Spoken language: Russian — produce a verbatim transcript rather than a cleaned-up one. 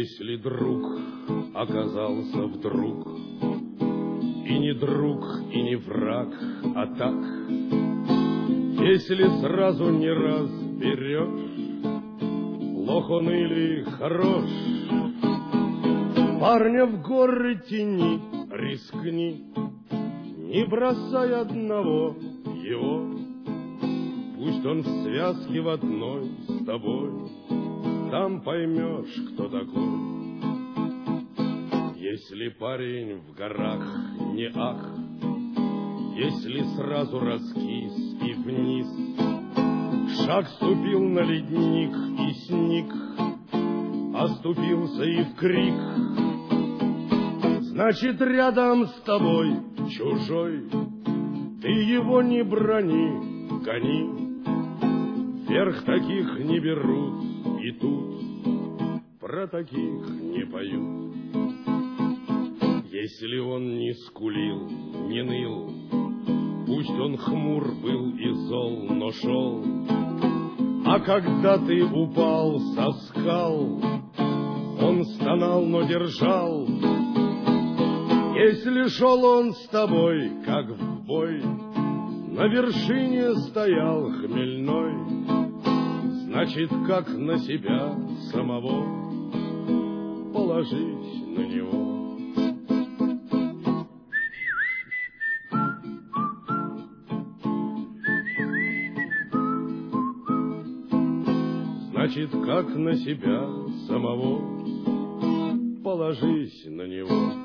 Если друг оказался вдруг, и не друг, и не враг, а так, если сразу не разберешь, плох он или хорош, парня в горы тяни, рискни, не бросай одного его, пусть он в связке в одной с тобой, там поймешь, кто такой. Если парень в горах не ах, если сразу раскис и вниз, шаг ступил на ледник и сник, оступился и в крик, значит, рядом с тобой чужой, ты его не брони, гони, вверх таких не берут, и тут про таких не поют. Если он не скулил, не ныл, пусть он хмур был и зол, но шел, а когда ты упал со скал, он стонал, но держал. Если шел он с тобой, как в бой, на вершине стоял хмельной, значит, как на себя самого, положись на него. Значит, как на себя самого, положись на него.